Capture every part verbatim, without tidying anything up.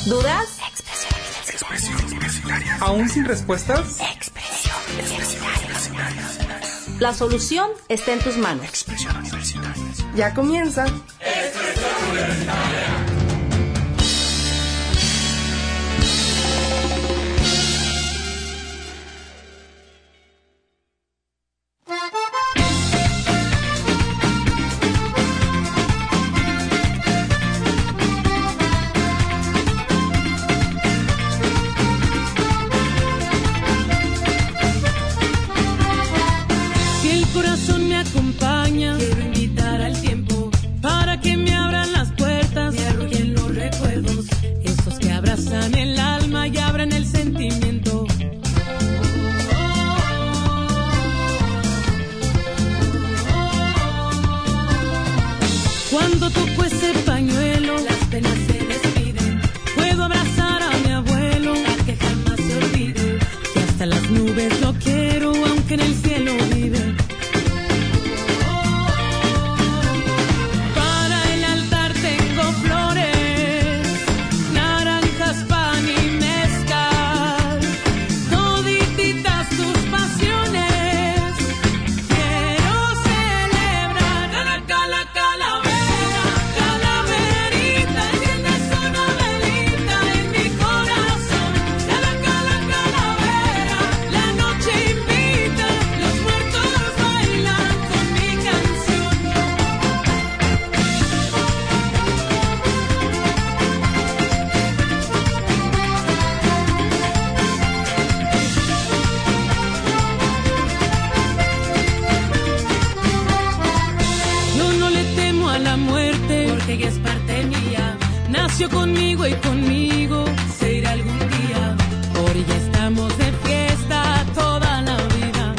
¿Dudas? Expresión universitaria. ¿Aún sin respuestas? Expresión universitaria. La solución está en tus manos. Expresión universitaria. Ya comienza. Expresión Universitaria. Cuando toco ese pañuelo, las penas se despiden. Puedo abrazar a mi abuelo, para que jamás se olvide que hasta las nubes lo quiero, aunque en el cielo vive. Para el altar tengo flores, naranjas, pan y mezcal, todititas tus pasiones. Quiero celebrar cala, cala, cala. Ella es parte mía, nació conmigo y conmigo se irá algún día. Por ella estamos de fiesta toda la vida.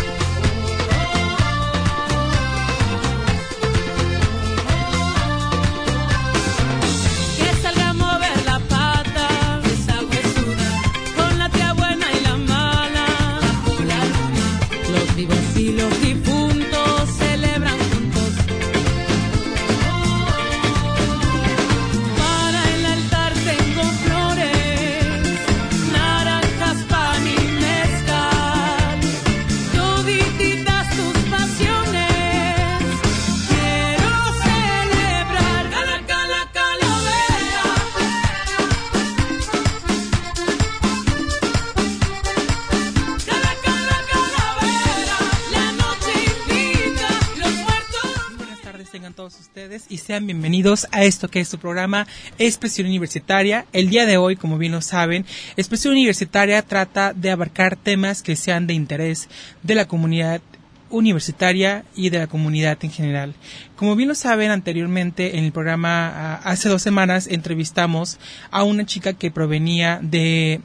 Que salga a mover la pata, esa huesuda, con la tía buena y la mala, bajo la luna. Los vivos y los difuntos celebran juntos. Ustedes y sean bienvenidos a esto que es su programa Expresión Universitaria. El día de hoy, como bien lo saben, Expresión Universitaria trata de abarcar temas que sean de interés de la comunidad universitaria y de la comunidad en general. Como bien lo saben, anteriormente en el programa, hace dos semanas, entrevistamos a una chica que provenía de,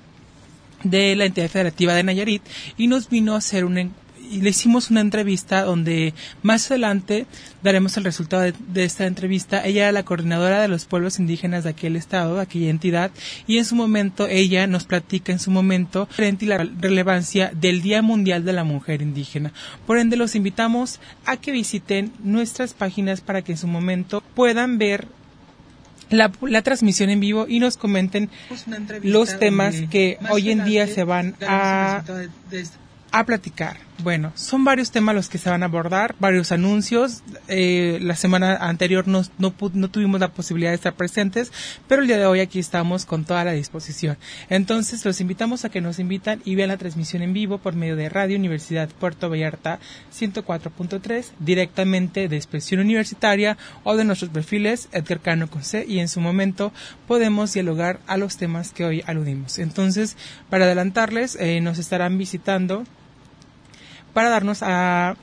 de la entidad federativa de Nayarit y nos vino a hacer un y le hicimos una entrevista donde más adelante daremos el resultado de, de esta entrevista. Ella era la coordinadora de los pueblos indígenas de aquel estado, de aquella entidad, y en su momento ella nos platica en su momento frente a la relevancia del Día Mundial de la Mujer Indígena. Por ende, los invitamos a que visiten nuestras páginas para que en su momento puedan ver La, la transmisión en vivo y nos comenten los temas que hoy en día se van a, a platicar. Bueno, son varios temas los que se van a abordar, varios anuncios. Eh, la semana anterior no, no, no tuvimos la posibilidad de estar presentes, pero el día de hoy aquí estamos con toda la disposición. Entonces, los invitamos a que nos invitan y vean la transmisión en vivo por medio de Radio Universidad Puerto Vallarta ciento cuatro punto tres, directamente de Expresión Universitaria o de nuestros perfiles Edgar Cano con C, y en su momento podemos dialogar a los temas que hoy aludimos. Entonces, para adelantarles, eh, nos estarán visitando para darnos a,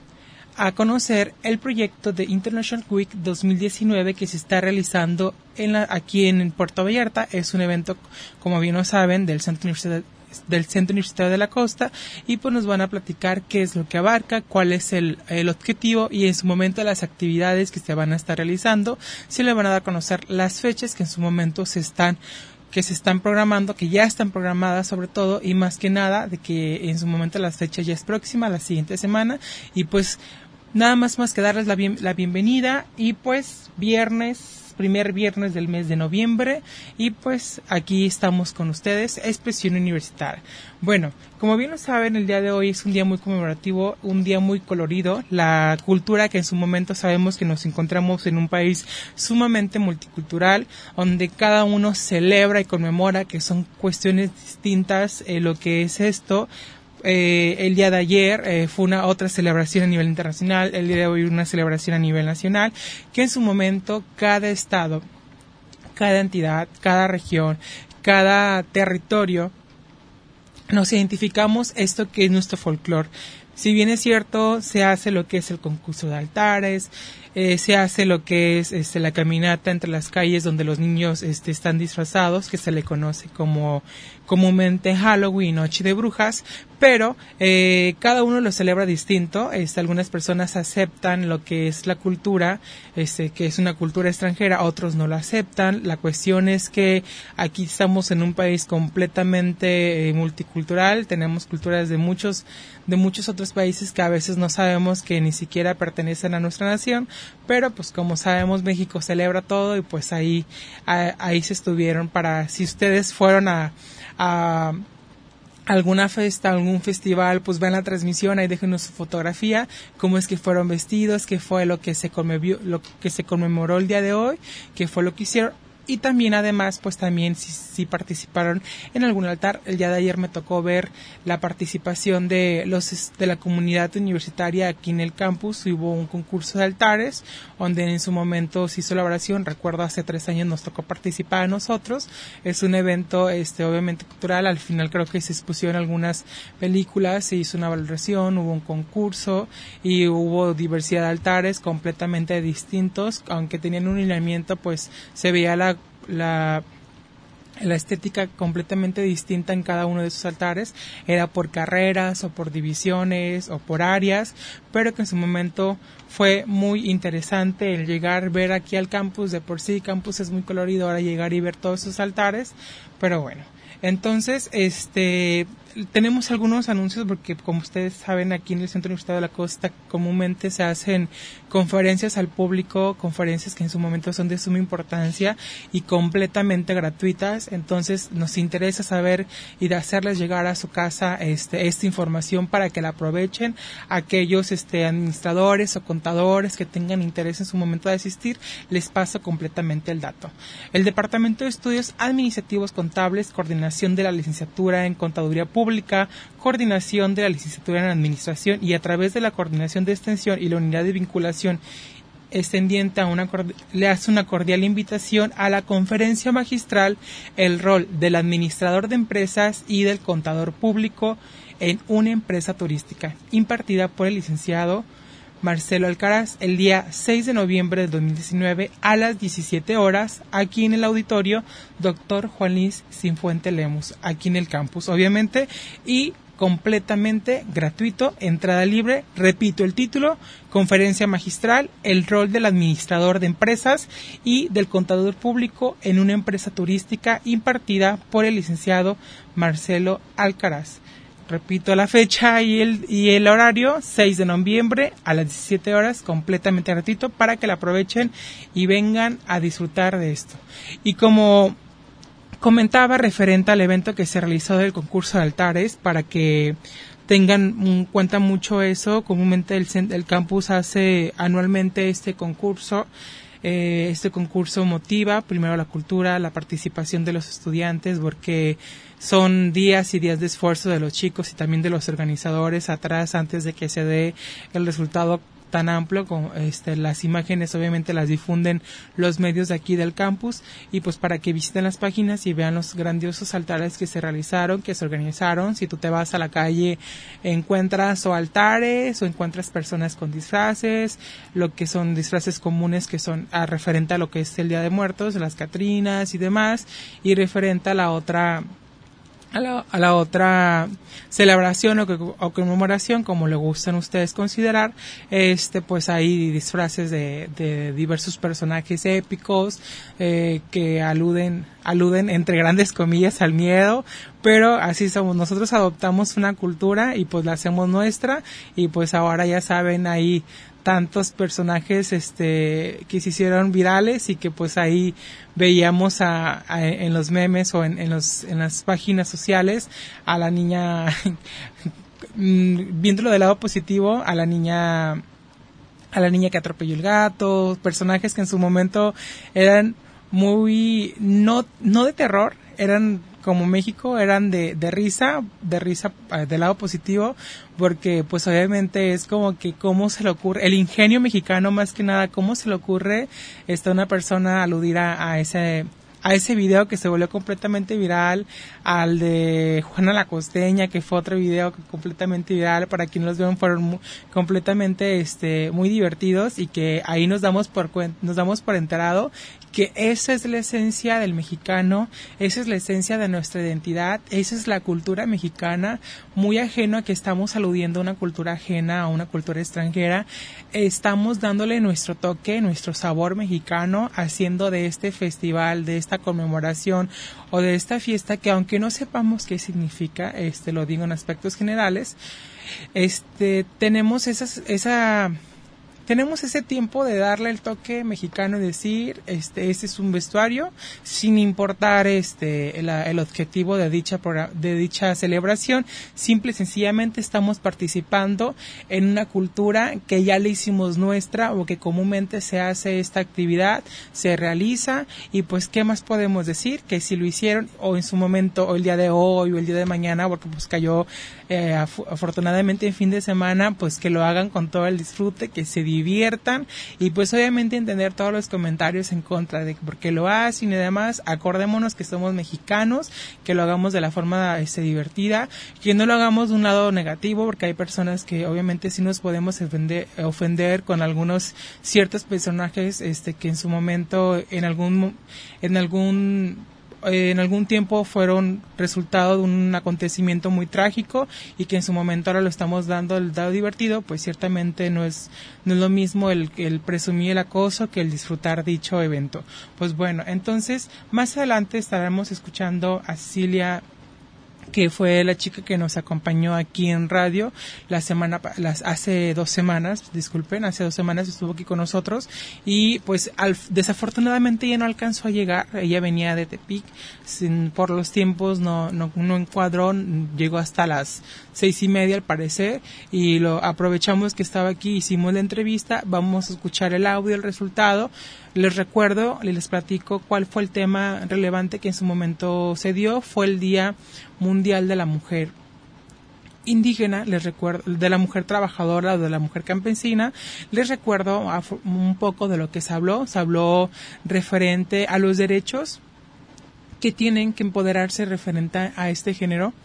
a conocer el proyecto de International Week dos mil diecinueve que se está realizando en la, aquí en Puerto Vallarta. Es un evento, como bien lo saben, del Centro Universitario, del Centro Universitario de la Costa, y pues nos van a platicar qué es lo que abarca, cuál es el, el objetivo y en su momento las actividades que se van a estar realizando. Se le van a dar a conocer las fechas que en su momento se están que se están programando, que ya están programadas sobre todo, y más que nada de que en su momento la fecha ya es próxima, la siguiente semana, y pues nada más más que darles la, bien, la bienvenida, y pues viernes viernes, primer viernes del mes de noviembre, y pues aquí estamos con ustedes, Expresión Universitaria. Bueno, como bien lo saben, el día de hoy es un día muy conmemorativo, un día muy colorido. La cultura que en su momento sabemos que nos encontramos en un país sumamente multicultural, donde cada uno celebra y conmemora, que son cuestiones distintas, eh, lo que es esto. Eh, el día de ayer eh, fue una otra celebración a nivel internacional, el día de hoy una celebración a nivel nacional, que en su momento cada estado, cada entidad, cada región, cada territorio, nos identificamos esto que es nuestro folclore. Si bien es cierto, se hace lo que es el concurso de altares, eh, se hace lo que es este, la caminata entre las calles donde los niños este, están disfrazados, que se le conoce como comúnmente Halloween, Noche de Brujas, pero eh, cada uno lo celebra distinto. Este, algunas personas aceptan lo que es la cultura, este, que es una cultura extranjera, otros no la aceptan. La cuestión es que aquí estamos en un país completamente eh, multicultural, tenemos culturas de muchos, de muchos otros países que a veces no sabemos que ni siquiera pertenecen a nuestra nación, pero pues como sabemos México celebra todo y pues ahí, a, ahí se estuvieron para, si ustedes fueron a a alguna fiesta, algún festival, pues vean la transmisión, ahí déjenos su fotografía, cómo es que fueron vestidos, qué fue lo que se conmemoró, lo que se conmemoró el día de hoy, qué fue lo que hicieron. Y también además pues también si, si participaron en algún altar. El día de ayer me tocó ver la participación de los de la comunidad universitaria aquí en el campus. Hubo un concurso de altares donde en su momento se hizo la oración. Recuerdo hace tres años nos tocó participar a nosotros. Es un evento este obviamente cultural. Al final creo que se expusieron algunas películas, se hizo una valoración, hubo un concurso y hubo diversidad de altares completamente distintos, aunque tenían un lineamiento, pues se veía la La, la estética completamente distinta en cada uno de esos altares, era por carreras o por divisiones o por áreas, pero que en su momento fue muy interesante el llegar, ver aquí al campus. De por sí campus es muy colorido, ahora llegar y ver todos esos altares, pero bueno. Entonces, este, tenemos algunos anuncios porque, como ustedes saben, aquí en el Centro Universitario de la Costa comúnmente se hacen conferencias al público, conferencias que en su momento son de suma importancia y completamente gratuitas. Entonces, nos interesa saber y de hacerles llegar a su casa este, esta información para que la aprovechen. Aquellos este, administradores o contadores que tengan interés en su momento de asistir, les paso completamente el dato. El Departamento de Estudios Administrativos Contables, coordinación de la licenciatura en Contaduría Pública, coordinación de la licenciatura en Administración y a través de la coordinación de extensión y la unidad de vinculación extendiente a una, le hace una cordial invitación a la conferencia magistral El rol del administrador de empresas y del contador público en una empresa turística, impartida por el licenciado Marcelo Alcaraz, el día seis de noviembre de dos mil diecinueve a las diecisiete horas, aquí en el auditorio Doctor Juan Luis Sinfuente Lemus, aquí en el campus, obviamente, y completamente gratuito, entrada libre. Repito el título: Conferencia Magistral, el rol del administrador de empresas y del contador público en una empresa turística, impartida por el licenciado Marcelo Alcaraz. Repito la fecha y el, y el horario, seis de noviembre a las diecisiete horas, completamente gratuito para que la aprovechen y vengan a disfrutar de esto. Y como comentaba referente al evento que se realizó del concurso de altares, para que tengan en cuenta mucho eso, comúnmente el, el campus hace anualmente este concurso. Eh, este concurso motiva primero la cultura, la participación de los estudiantes, porque son días y días de esfuerzo de los chicos y también de los organizadores atrás antes de que se dé el resultado tan amplio. Con este, las imágenes obviamente las difunden los medios de aquí del campus, y pues para que visiten las páginas y vean los grandiosos altares que se realizaron, que se organizaron. Si tú te vas a la calle encuentras o altares o encuentras personas con disfraces, lo que son disfraces comunes que son a referente a lo que es el Día de Muertos, las Catrinas y demás, y referente a la otra A la, a la otra celebración o, o conmemoración, como le gustan ustedes considerar, este pues hay disfraces de, de diversos personajes épicos eh, que aluden aluden entre grandes comillas al miedo, pero así somos. Nosotros adoptamos una cultura y pues la hacemos nuestra, y pues ahora ya saben ahí tantos personajes este que se hicieron virales y que pues ahí veíamos a, a en los memes o en, en los en las páginas sociales a la niña viéndolo del lado positivo, a la niña a la niña que atropelló el gato, personajes que en su momento eran muy no no de terror, eran como México, eran de, de risa, de risa del lado positivo, porque pues obviamente es como que cómo se le ocurre, el ingenio mexicano más que nada, cómo se le ocurre esta una persona aludir a, a ese a ese video que se volvió completamente viral, al de Juana la Costeña, que fue otro video completamente viral, para quienes los vieron fueron muy, completamente este muy divertidos, y que ahí nos damos por nos damos por enterado que esa es la esencia del mexicano, esa es la esencia de nuestra identidad, esa es la cultura mexicana, muy ajeno a que estamos aludiendo a una cultura ajena, a una cultura extranjera. Estamos dándole nuestro toque, nuestro sabor mexicano, haciendo de este festival, de esta conmemoración o de esta fiesta, que aunque no sepamos qué significa, este lo digo en aspectos generales, este tenemos esas, esa tenemos ese tiempo de darle el toque mexicano y decir, este, este es un vestuario, sin importar este el, el objetivo de dicha de dicha celebración. Simple y sencillamente estamos participando en una cultura que ya le hicimos nuestra, o que comúnmente se hace esta actividad, se realiza, y pues qué más podemos decir que si lo hicieron o en su momento, o el día de hoy o el día de mañana, porque pues cayó eh, af- afortunadamente en fin de semana, pues que lo hagan con todo el disfrute, que se diviertan, y pues obviamente entender todos los comentarios en contra de por qué lo hacen y demás. Acordémonos que somos mexicanos, que lo hagamos de la forma este, divertida, que no lo hagamos de un lado negativo, porque hay personas que obviamente sí nos podemos ofender, ofender con algunos ciertos personajes este que en su momento en algún en algún en algún tiempo fueron resultado de un acontecimiento muy trágico, y que en su momento ahora lo estamos dando el dado divertido. Pues ciertamente no es no es lo mismo el, el presumir el acoso que el disfrutar dicho evento. Pues bueno, entonces más adelante estaremos escuchando a Cecilia, que fue la chica que nos acompañó aquí en radio la semana las hace dos semanas, disculpen, hace dos semanas estuvo aquí con nosotros, y pues al, desafortunadamente ella no alcanzó a llegar. Ella venía de Tepic, sin, por los tiempos no, no, no encuadró, llegó hasta las seis y media al parecer, y lo aprovechamos que estaba aquí, hicimos la entrevista. Vamos a escuchar el audio, el resultado. Les recuerdo, les platico cuál fue el tema relevante que en su momento se dio. Fue el Día Mundial de la Mujer Indígena, les recuerdo, de la mujer trabajadora, de la mujer campesina. Les recuerdo un poco de lo que se habló. Se habló referente a los derechos que tienen que empoderarse referente a este género,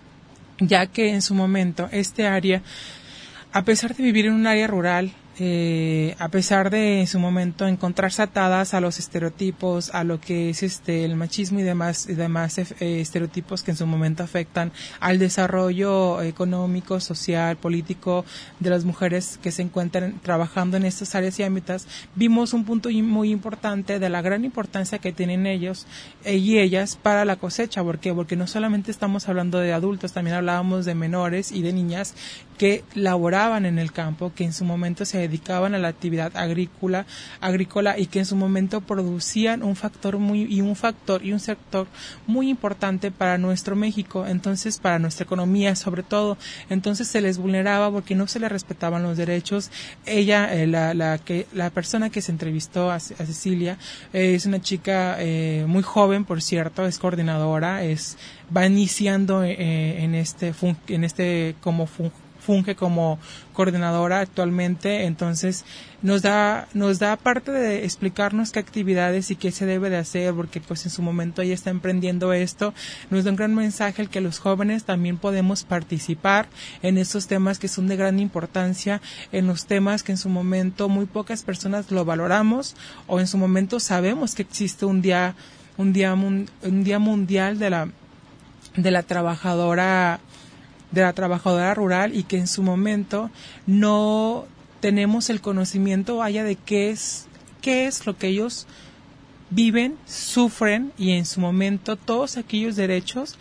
ya que en su momento este área, a pesar de vivir en un área rural, Eh, a pesar de en su momento encontrarse atadas a los estereotipos, a lo que es este el machismo y demás y demás eh, estereotipos que en su momento afectan al desarrollo económico, social, político de las mujeres que se encuentran trabajando en estas áreas y ámbitos, vimos un punto muy importante de la gran importancia que tienen ellos y ellas para la cosecha. ¿Por qué? Porque no solamente estamos hablando de adultos, también hablábamos de menores y de niñas que laboraban en el campo, que en su momento se dedicaban a la actividad agrícola, agrícola y que en su momento producían un factor muy y un factor y un sector muy importante para nuestro México, entonces para nuestra economía sobre todo. Entonces se les vulneraba porque no se les respetaban los derechos. Ella, eh, la, la que la persona que se entrevistó a, a Cecilia, eh, es una chica eh, muy joven, por cierto, es coordinadora, es va iniciando eh, en este fun, en este como fun, funge como coordinadora actualmente. Entonces nos da nos da parte de explicarnos qué actividades y qué se debe de hacer, porque pues en su momento ella está emprendiendo esto. Nos da un gran mensaje el que los jóvenes también podemos participar en estos temas que son de gran importancia, en los temas que en su momento muy pocas personas lo valoramos, o en su momento sabemos que existe un día un día un día mundial de la de la trabajadora de la trabajadora rural, y que en su momento no tenemos el conocimiento, vaya, de qué es qué es lo que ellos viven, sufren, y en su momento todos aquellos derechos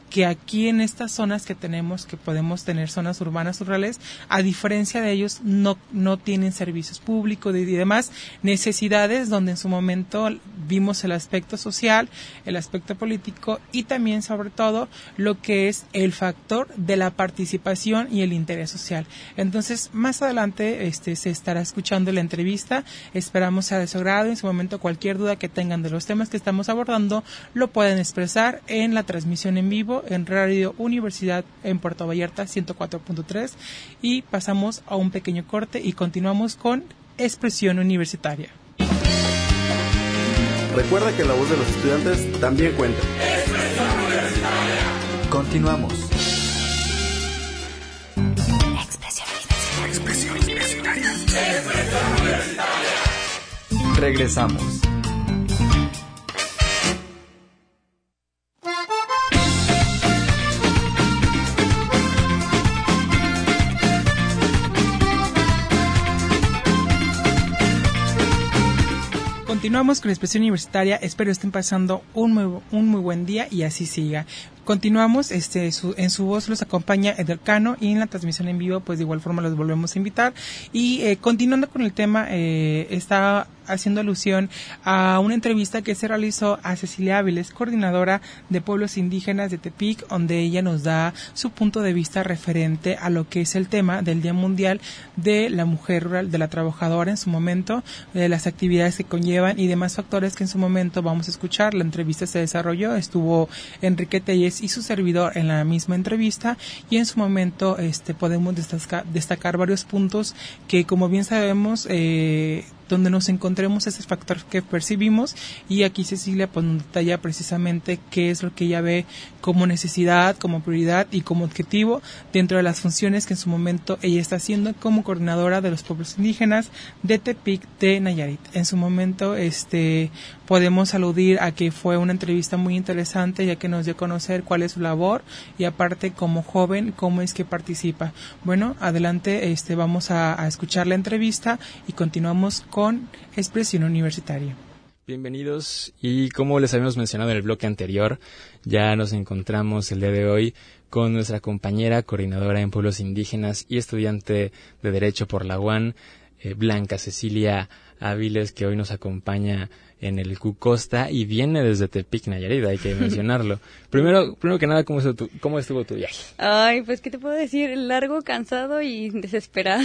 que aquí en estas zonas que tenemos, que podemos tener zonas urbanas rurales, a diferencia de ellos, no, no tienen servicios públicos y demás necesidades, donde en su momento vimos el aspecto social, el aspecto político y también, sobre todo, lo que es el factor de la participación y el interés social. Entonces, más adelante este, se estará escuchando la entrevista, esperamos sea de su agrado. En su momento, cualquier duda que tengan de los temas que estamos abordando, lo pueden expresar en la transmisión en vivo en Radio Universidad en Puerto Vallarta ciento cuatro punto tres, y pasamos a un pequeño corte y continuamos con Expresión Universitaria. Recuerda que la voz de los estudiantes también cuenta. Expresión Universitaria. Continuamos. Expresión Universitaria. Expresión Universitaria. Expresión Universitaria. Regresamos. Continuamos con la Expresión Universitaria. Espero estén pasando un muy, un muy buen día y así siga. Continuamos, este, su, en su voz los acompaña Eder Cano, y en la transmisión en vivo, pues de igual forma los volvemos a invitar. Y eh, continuando con el tema, eh, está haciendo alusión a una entrevista que se realizó a Cecilia Áviles, coordinadora de pueblos indígenas de Tepic, donde ella nos da su punto de vista referente a lo que es el tema del Día Mundial de la Mujer Rural, de la Trabajadora en su momento, de las actividades que conllevan y demás factores que en su momento vamos a escuchar. La entrevista se desarrolló, estuvo Enrique Telles y su servidor en la misma entrevista, y en su momento este podemos destacar, destacar varios puntos que, como bien sabemos, eh, donde nos encontremos ese factor que percibimos, y aquí Cecilia pues nos detalla precisamente qué es lo que ella ve como necesidad, como prioridad y como objetivo dentro de las funciones que en su momento ella está haciendo como coordinadora de los pueblos indígenas de Tepic de Nayarit. En su momento este podemos aludir a que fue una entrevista muy interesante, ya que nos dio a conocer cuál es su labor y aparte como joven cómo es que participa. Bueno, adelante, este vamos a, a escuchar la entrevista y continuamos con Expresión Universitaria. Bienvenidos, y como les habíamos mencionado en el bloque anterior, ya nos encontramos el día de hoy con nuestra compañera coordinadora en pueblos indígenas y estudiante de Derecho por la U A N, eh, Blanca Cecilia Áviles, que hoy nos acompaña en el Q Costa y viene desde Tepic, Nayarit, hay que mencionarlo. Primero, primero que nada, ¿cómo estuvo, tu, ¿cómo estuvo tu viaje? Ay, pues, ¿qué te puedo decir? Largo, cansado y desesperado.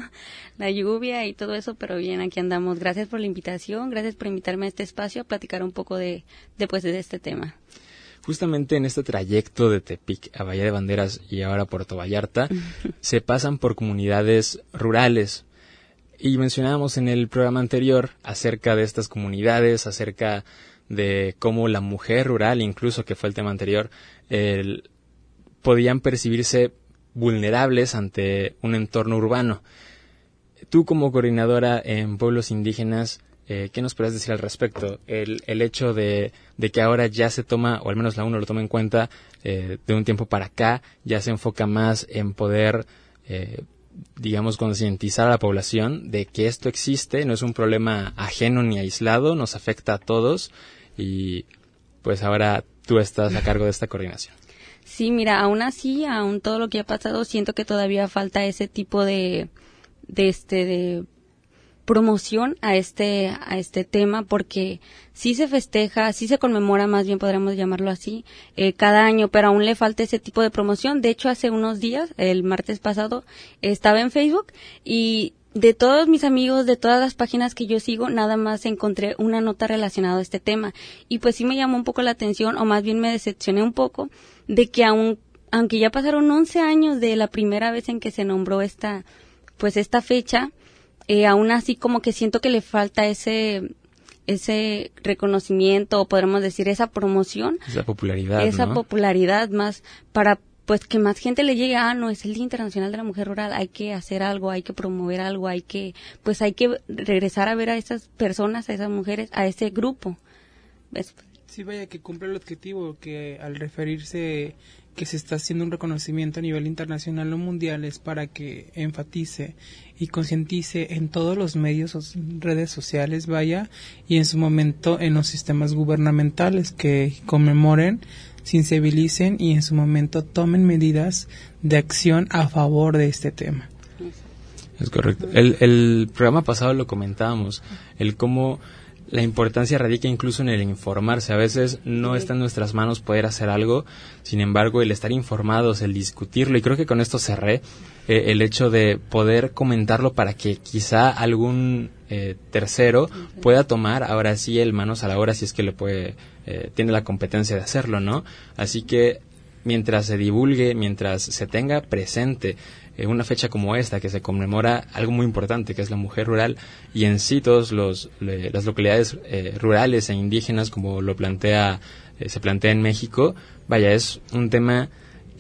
La lluvia y todo eso, pero bien, aquí andamos. Gracias por la invitación, gracias por invitarme a este espacio a platicar un poco de, de, pues, de este tema. Justamente en este trayecto de Tepic a Bahía de Banderas y ahora Puerto Vallarta, se pasan por comunidades rurales. Y mencionábamos en el programa anterior acerca de estas comunidades, acerca de cómo la mujer rural, incluso que fue el tema anterior, eh, podían percibirse vulnerables ante un entorno urbano. Tú, como coordinadora en pueblos indígenas, eh, ¿qué nos puedes decir al respecto? El, el hecho de, de que ahora ya se toma, o al menos la UNO lo toma en cuenta, eh, de un tiempo para acá, ya se enfoca más en poder eh, digamos, concientizar a la población de que esto existe, no es un problema ajeno ni aislado, nos afecta a todos, y pues ahora tú estás a cargo de esta coordinación. Sí, mira, aún así, aún todo lo que ha pasado, siento que todavía falta ese tipo de, de este, de promoción a este, a este tema, porque sí se festeja, sí se conmemora, más bien podríamos llamarlo así, eh, cada año, pero aún le falta ese tipo de promoción. De hecho, hace unos días, el martes pasado, estaba en Facebook y de todos mis amigos, de todas las páginas que yo sigo, nada más encontré una nota relacionada a este tema. Y pues sí me llamó un poco la atención, o más bien me decepcioné un poco, de que aún, aunque ya pasaron once años de la primera vez en que se nombró esta, pues esta fecha, Eh, aún así como que siento que le falta ese ese reconocimiento, o podríamos decir esa promoción, esa popularidad, esa ¿no? popularidad más para pues que más gente le llegue. Ah, no, es el Día Internacional de la Mujer Rural, hay que hacer algo, hay que promover algo, hay que pues hay que regresar a ver a esas personas, a esas mujeres, a ese grupo. ¿Ves? Sí, vaya, que cumple el objetivo, que al referirse que se está haciendo un reconocimiento a nivel internacional o mundial es para que enfatice y concientice en todos los medios o redes sociales, vaya, y en su momento en los sistemas gubernamentales que conmemoren sensibilicen y en su momento tomen medidas de acción a favor de este tema. Es correcto. El, el programa pasado lo comentábamos, el cómo la importancia radica incluso en el informarse. A veces no está en nuestras manos poder hacer algo, sin embargo, el estar informados, el discutirlo, y creo que con esto cerré, eh, el hecho de poder comentarlo para que quizá algún eh, tercero pueda tomar ahora sí el manos a la obra, si es que le puede, eh, tiene la competencia de hacerlo, ¿no? Así que mientras se divulgue, mientras se tenga presente una fecha como esta, que se conmemora algo muy importante, que es la mujer rural, y en sí todos los le, las localidades eh, rurales e indígenas, como lo plantea eh, se plantea en México, vaya, es un tema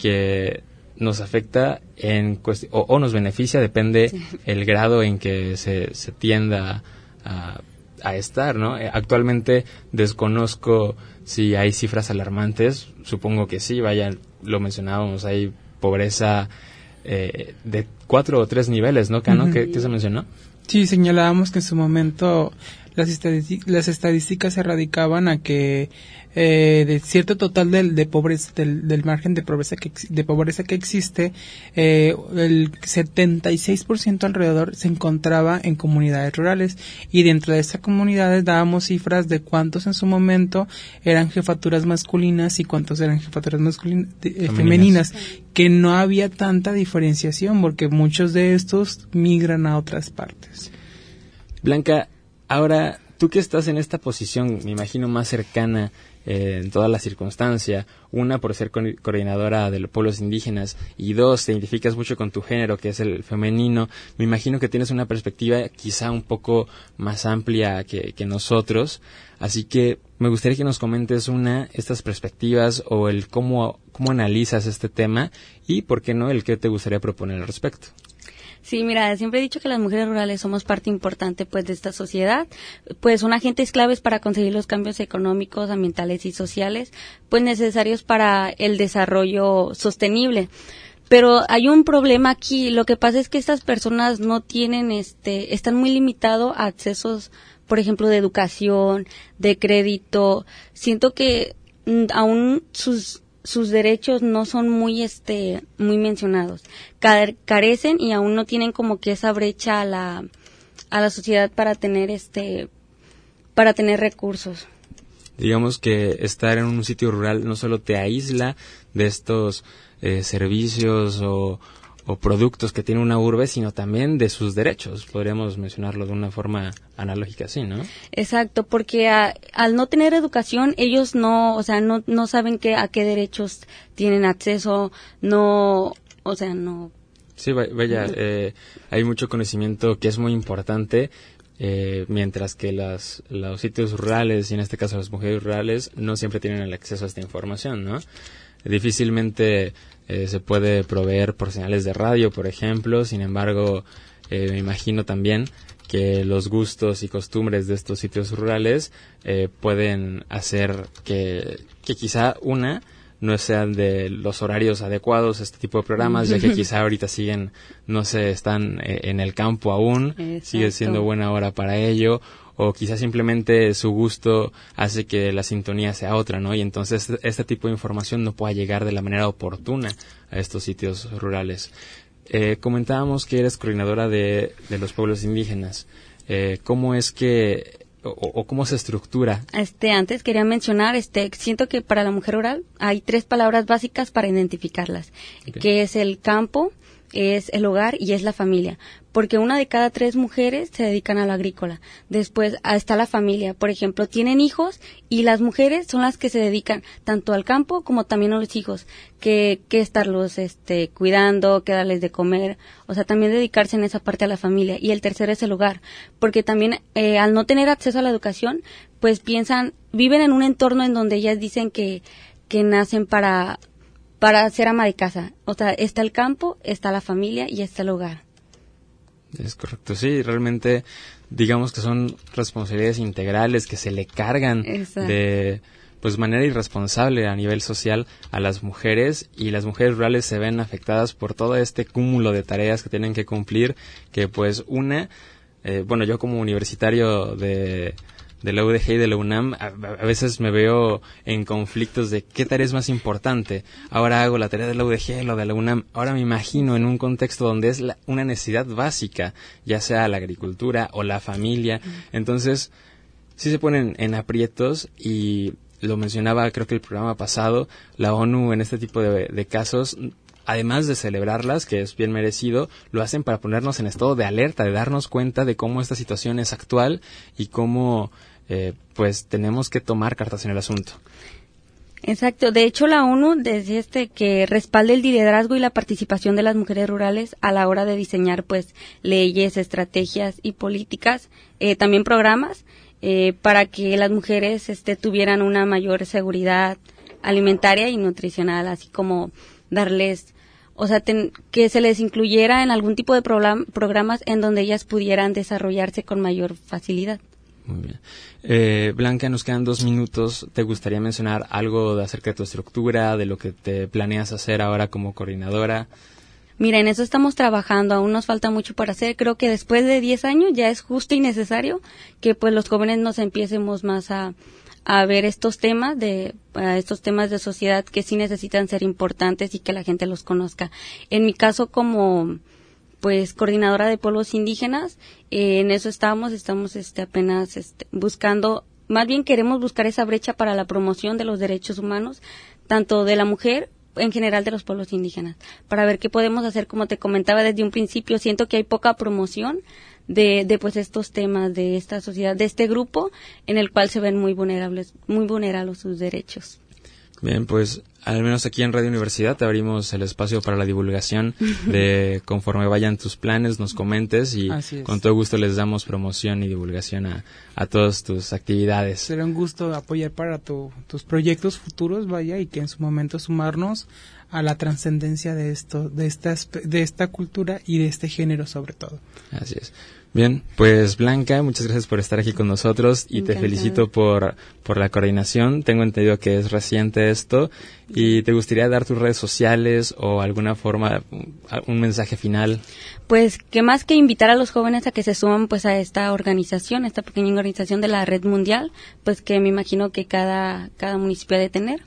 que nos afecta en cuesti- o, o nos beneficia, depende sí. el grado en que se, se tienda a, a estar, ¿no? Eh, actualmente desconozco si hay cifras alarmantes, supongo que sí, vaya, lo mencionábamos, hay pobreza Eh, de cuatro o tres niveles, ¿no, Cano? Uh-huh. ¿Qué, ¿Qué se mencionó? Sí, señalábamos que en su momento las, estadístic- las estadísticas se radicaban a que eh, de cierto total del, de pobreza, del, del margen de pobreza que, de pobreza que existe, eh, el setenta y seis por ciento alrededor se encontraba en comunidades rurales, y dentro de estas comunidades dábamos cifras de cuántos en su momento eran jefaturas masculinas y cuántos eran jefaturas masculinas, eh, femeninas, que no había tanta diferenciación porque muchos de estos migran a otras partes. Blanca, ahora tú que estás en esta posición, me imagino más cercana eh, en toda la circunstancia, una por ser co- coordinadora de los pueblos indígenas, y dos, te identificas mucho con tu género, que es el femenino, me imagino que tienes una perspectiva quizá un poco más amplia que, que nosotros, así que me gustaría que nos comentes una, estas perspectivas, o el cómo, cómo analizas este tema, y por qué no, el qué te gustaría proponer al respecto. Sí, mira, siempre he dicho que las mujeres rurales somos parte importante pues de esta sociedad, pues son agentes claves para conseguir los cambios económicos, ambientales y sociales, pues necesarios para el desarrollo sostenible. Pero hay un problema aquí, lo que pasa es que estas personas no tienen, este, están muy limitados a accesos, por ejemplo, de educación, de crédito. Siento que mm, aún sus sus derechos no son muy este muy mencionados, carecen y aún no tienen como que esa brecha a la a la sociedad para tener este para tener recursos. Digamos que estar en un sitio rural no solo te aísla de estos eh, servicios o, o productos que tiene una urbe, sino también de sus derechos. Podríamos mencionarlo de una forma analógica así, ¿no? Exacto, porque a, al no tener educación, ellos no, o sea, no no saben qué a qué derechos tienen acceso, no, o sea, no. Sí, vaya, eh, hay mucho conocimiento que es muy importante, eh, mientras que las, los sitios rurales, y en este caso las mujeres rurales, no siempre tienen el acceso a esta información, ¿no? Difícilmente eh, se puede proveer por señales de radio, por ejemplo, sin embargo, eh, me imagino también que los gustos y costumbres de estos sitios rurales eh, pueden hacer que, que quizá una no sean de los horarios adecuados a este tipo de programas, ya que quizá ahorita siguen, no sé, están eh, en el campo aún, Exacto. sigue siendo buena hora para ello, o quizá simplemente su gusto hace que la sintonía sea otra, ¿no? Y entonces este tipo de información no pueda llegar de la manera oportuna a estos sitios rurales. Eh, comentábamos que eres coordinadora de, de los pueblos indígenas. Eh, ¿Cómo es que, o, o cómo se estructura? Este, antes quería mencionar, este, siento que para la mujer rural hay tres palabras básicas para identificarlas, okay. que es el campo, es el hogar y es la familia, porque una de cada tres mujeres se dedican a lo agrícola. Después está la familia, por ejemplo, tienen hijos y las mujeres son las que se dedican tanto al campo como también a los hijos, que, que estarlos este, cuidando, que darles de comer, o sea, también dedicarse en esa parte a la familia. Y el tercero es el hogar, porque también eh, al no tener acceso a la educación, pues piensan, viven en un entorno en donde ellas dicen que, que nacen para... para ser ama de casa. O sea, está el campo, está la familia y está el hogar. Es correcto, sí, realmente digamos que son responsabilidades integrales que se le cargan Exacto. de pues manera irresponsable a nivel social a las mujeres, y las mujeres rurales se ven afectadas por todo este cúmulo de tareas que tienen que cumplir, que pues una, eh, bueno, yo como universitario de de la U D G y de la UNAM, a, a veces me veo en conflictos de qué tarea es más importante. Ahora hago la tarea de la U D G, lo de la UNAM. Ahora me imagino en un contexto donde es la, una necesidad básica, ya sea la agricultura o la familia. Entonces, sí se ponen en aprietos y lo mencionaba creo que el programa pasado, la ONU en este tipo de, de casos, además de celebrarlas, que es bien merecido, lo hacen para ponernos en estado de alerta, de darnos cuenta de cómo esta situación es actual y cómo eh, pues tenemos que tomar cartas en el asunto. Exacto. De hecho, la ONU desde este que respalde el liderazgo y la participación de las mujeres rurales a la hora de diseñar pues leyes, estrategias y políticas, eh, también programas eh, para que las mujeres este, tuvieran una mayor seguridad alimentaria y nutricional, así como darles O sea, ten, que se les incluyera en algún tipo de program, programas en donde ellas pudieran desarrollarse con mayor facilidad. Muy bien. Eh, Blanca, nos quedan dos minutos. ¿Te gustaría mencionar algo de acerca de tu estructura, de lo que te planeas hacer ahora como coordinadora? Mira, en eso estamos trabajando. Aún nos falta mucho por hacer. Creo que después de diez años ya es justo y necesario que pues los jóvenes nos empiecemos más a... a ver estos temas de uh, estos temas de sociedad que sí necesitan ser importantes y que la gente los conozca. En mi caso, como pues coordinadora de pueblos indígenas, eh, en eso estamos, estamos este apenas este, buscando, más bien queremos buscar esa brecha para la promoción de los derechos humanos, tanto de la mujer, en general de los pueblos indígenas, para ver qué podemos hacer. Como te comentaba desde un principio, siento que hay poca promoción de, de pues estos temas de esta sociedad, de este grupo en el cual se ven muy vulnerables, muy vulnerables sus derechos. Bien, pues al menos aquí en Radio Universidad te abrimos el espacio para la divulgación de conforme vayan tus planes, nos comentes y con todo gusto les damos promoción y divulgación a, a todas tus actividades. Será un gusto apoyar para tu, tus proyectos futuros, vaya, y que en su momento sumarnos a la trascendencia de esto, de esta, de esta cultura y de este género sobre todo. Así es. Bien, pues Blanca, muchas gracias por estar aquí con nosotros y Encantada. Te felicito por, por la coordinación. Tengo entendido que es reciente esto y te gustaría dar tus redes sociales o alguna forma, un mensaje final. Pues que más que invitar a los jóvenes a que se suman pues a esta organización, esta pequeña organización de la Red Mundial, pues que me imagino que cada, cada municipio ha de tener.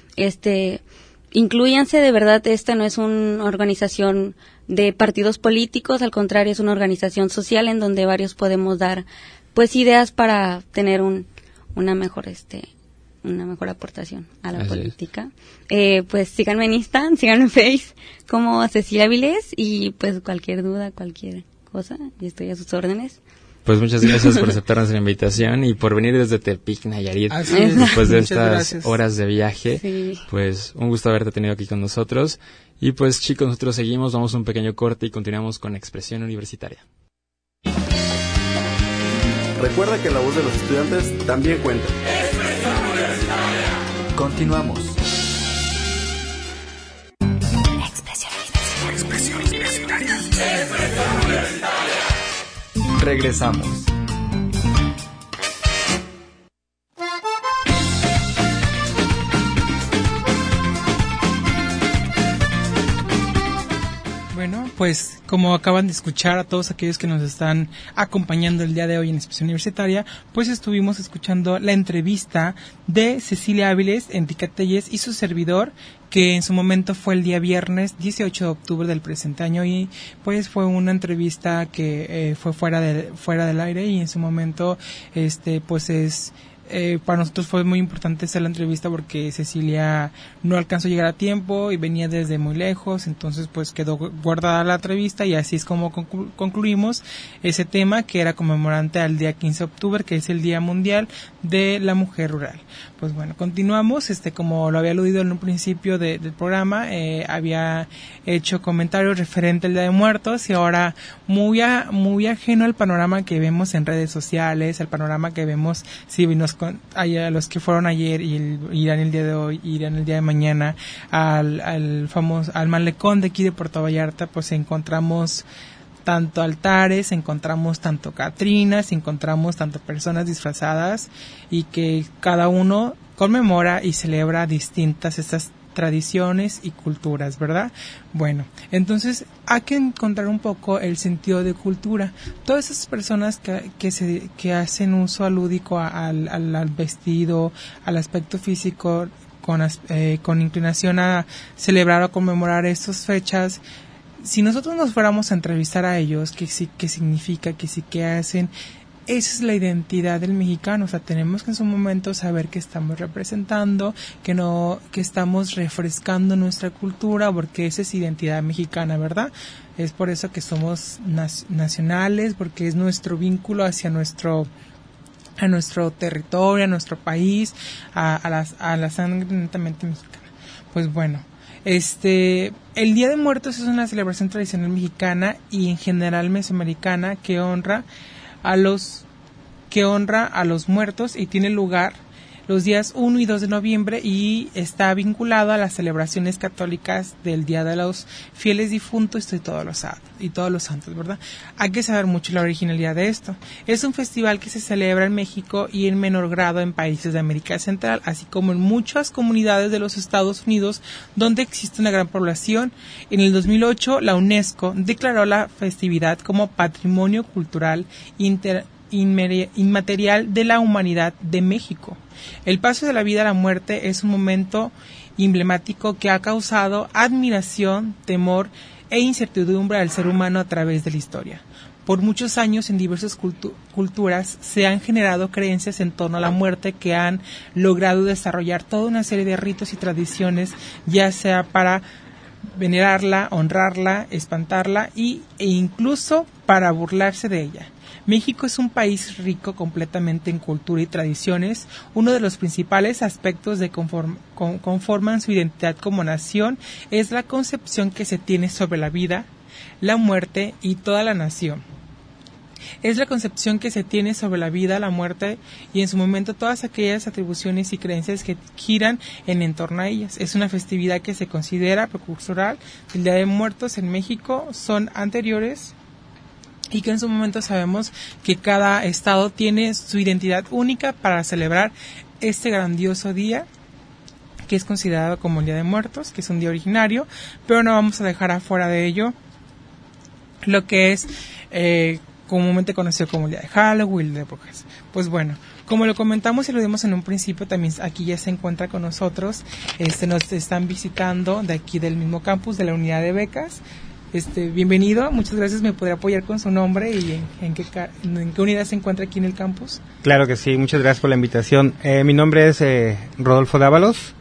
Este, inclúyanse, de verdad, esta no es una organización de partidos políticos, al contrario, es una organización social en donde varios podemos dar pues ideas para tener un una mejor este una mejor aportación a la Así política. Eh, pues síganme en Insta, síganme en Face como Cecilia Avilés y pues cualquier duda, cualquier cosa, yo estoy a sus órdenes. Pues muchas gracias por aceptarnos la invitación y por venir desde Tepic, Nayarit, después de estas gracias. horas de viaje. Sí. Pues un gusto haberte tenido aquí con nosotros. Y pues chicos, nosotros seguimos, vamos a un pequeño corte y continuamos con Expresión Universitaria. Recuerda que la voz de los estudiantes también cuenta. Expresión Universitaria. Continuamos. Expresión Universitaria. Expresión Universitaria. Expresión Universitaria. Regresamos. Bueno, pues como acaban de escuchar a todos aquellos que nos están acompañando el día de hoy en Expresión Universitaria, pues estuvimos escuchando la entrevista de Cecilia Áviles, Enrique Telles y su servidor, que en su momento fue el día viernes dieciocho de octubre del presente año y pues fue una entrevista que eh, fue fuera de, fuera del aire y en su momento este pues es Eh, para nosotros fue muy importante hacer la entrevista porque Cecilia no alcanzó a llegar a tiempo y venía desde muy lejos, entonces pues quedó guardada la entrevista y así es como conclu- concluimos ese tema que era conmemorante al día quince de octubre, que es el Día Mundial de la Mujer Rural. Pues bueno, continuamos, este como lo había aludido en un principio de, del programa, eh, había hecho comentarios referente al Día de Muertos y ahora muy, a, muy ajeno al panorama que vemos en redes sociales, al panorama que vemos si nos a los que fueron ayer y el, irán el día de hoy, irán el día de mañana al, al famoso, al malecón de aquí de Puerto Vallarta, pues encontramos tanto altares, encontramos tanto catrinas, encontramos tanto personas disfrazadas y que cada uno conmemora y celebra distintas estas tradiciones y culturas, ¿verdad? Bueno, entonces hay que encontrar un poco el sentido de cultura. Todas esas personas que, que, se, que hacen uso alúdico a, al, al vestido, al aspecto físico, con, eh, con inclinación a celebrar o conmemorar estas fechas, si nosotros nos fuéramos a entrevistar a ellos, ¿qué, qué significa, qué sí, qué hacen? Esa es la identidad del mexicano. O sea, tenemos que en su momento saber que estamos representando, que no, que estamos refrescando nuestra cultura, porque esa es identidad mexicana, ¿verdad? Es por eso que somos nas- nacionales, porque es nuestro vínculo hacia nuestro a nuestro territorio, a nuestro país, a, a, las, a la sangre netamente mexicana. Pues bueno, este, el Día de Muertos es una celebración tradicional mexicana y en general mesoamericana que honra a los que honra a los muertos y tiene lugar los días uno y dos de noviembre y está vinculado a las celebraciones católicas del Día de los Fieles Difuntos y todos los y todos los santos, ¿verdad? Hay que saber mucho la originalidad de esto. Es un festival que se celebra en México y en menor grado en países de América Central, así como en muchas comunidades de los Estados Unidos donde existe una gran población. En el dos mil ocho, la UNESCO declaró la festividad como Patrimonio Cultural Inter inmaterial de la humanidad de México. El paso de la vida a la muerte es un momento emblemático que ha causado admiración, temor e incertidumbre al ser humano a través de la historia. Por muchos años en diversas cultu- culturas se han generado creencias en torno a la muerte que han logrado desarrollar toda una serie de ritos y tradiciones, ya sea para venerarla, honrarla, espantarla y, e incluso para burlarse de ella. México es un país rico completamente en cultura y tradiciones. Uno de los principales aspectos que conform, con, conforman su identidad como nación es la concepción que se tiene sobre la vida, la muerte y toda la nación. Es la concepción que se tiene sobre la vida, la muerte y en su momento todas aquellas atribuciones y creencias que giran en torno a ellas. Es una festividad que se considera precursoral del Día de Muertos en México, son anteriores y que en su momento sabemos que cada estado tiene su identidad única para celebrar este grandioso día que es considerado como el Día de Muertos, que es un día originario, pero no vamos a dejar afuera de ello lo que es eh, comúnmente conocido como el Día de Halloween, el Día de Brujas. Pues bueno, como lo comentamos y lo dimos en un principio, también aquí ya se encuentra con nosotros, este, nos están visitando de aquí del mismo campus de la unidad de becas. Este, bienvenido, muchas gracias. ¿Me podría apoyar con su nombre y en, en, qué, en qué unidad se encuentra aquí en el campus? Claro que sí, muchas gracias por la invitación. Eh, mi nombre es eh, Rodolfo Dávalos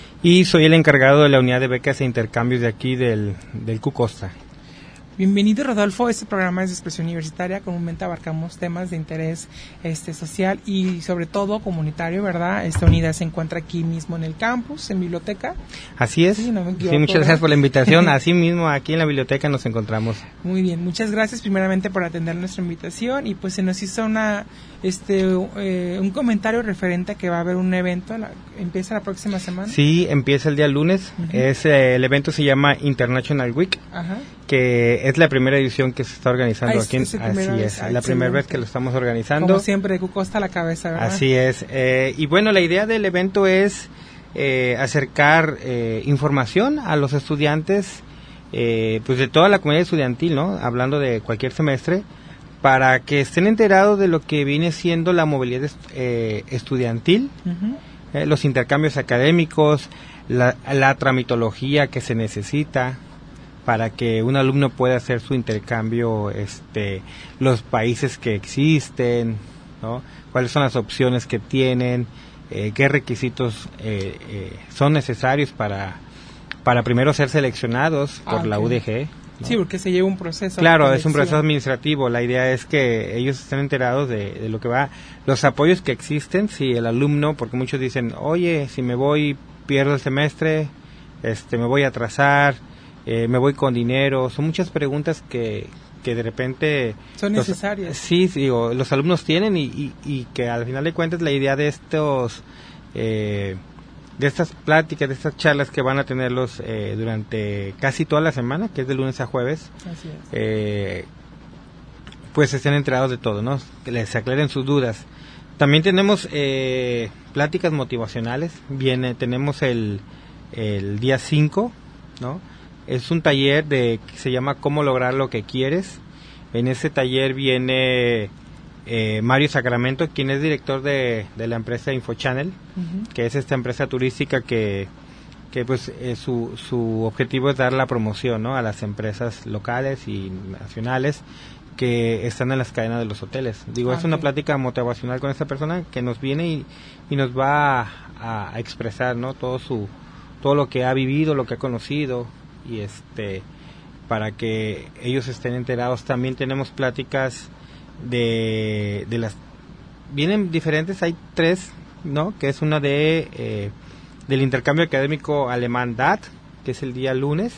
y soy el encargado de la unidad de becas e intercambios de aquí del, del Q Costa. Bienvenido, Rodolfo. Este programa es de expresión universitaria. Comúnmente abarcamos temas de interés este social y sobre todo comunitario, ¿verdad? Esta unidad se encuentra aquí mismo en el campus, en biblioteca. Así es. Sí, no me equivoco, sí, muchas gracias por la invitación. Así mismo, aquí en la biblioteca nos encontramos. Muy bien, muchas gracias primeramente por atender nuestra invitación y pues se nos hizo una este eh, un comentario referente a que va a haber un evento, la, empieza la próxima semana. Sí, empieza el día lunes. Uh-huh. Es eh, el evento se llama International Week. Ajá. Que es la primera edición que se está organizando ah, aquí. Es, así es, es la primera vez que lo estamos organizando. Como siempre, Q Costa a la cabeza, ¿verdad? Así es. Eh, y bueno, la idea del evento es eh, acercar eh, información a los estudiantes, eh, pues de toda la comunidad estudiantil, ¿no? Hablando de cualquier semestre, para que estén enterados de lo que viene siendo la movilidad est- eh, estudiantil, uh-huh. eh, los intercambios académicos, la, la tramitología que se necesita para que un alumno pueda hacer su intercambio, este, los países que existen, ¿no? Cuáles son las opciones que tienen, eh, qué requisitos eh, eh, son necesarios para para primero ser seleccionados por ah, okay. la U D G. ¿No? Sí, porque se lleva un proceso. Claro, es un proceso administrativo. La idea es que ellos estén enterados de, de lo que va, los apoyos que existen, si el alumno, porque muchos dicen, oye, si me voy, pierdo el semestre, este, me voy a atrasar, eh, me voy con dinero. Son muchas preguntas que, que de repente... Son necesarias. Los, sí, digo, los alumnos tienen y, y, y que al final de cuentas la idea de estos... Eh, de estas pláticas, de estas charlas que van a tenerlos eh, durante casi toda la semana, que es de lunes a jueves, así es. Eh, pues estén enterados de todo, ¿no? Que les aclaren sus dudas. También tenemos eh, pláticas motivacionales, viene, tenemos el, el día cinco, ¿no? Es un taller de que se llama Cómo lograr lo que quieres. En ese taller viene eh, Mario Sacramento, quien es director de, de la empresa InfoChannel, uh-huh. que es esta empresa turística que, que pues eh, su, su objetivo es dar la promoción, ¿no? a las empresas locales y nacionales que están en las cadenas de los hoteles. Digo, ah, es una okay. plática motivacional con esta persona que nos viene y, y nos va a, a expresar, ¿no? todo su todo lo que ha vivido, lo que ha conocido, y este para que ellos estén enterados. También tenemos pláticas de, de las vienen diferentes, hay tres, ¿no? que es una de eh, del intercambio académico alemán D A T, que es el día lunes.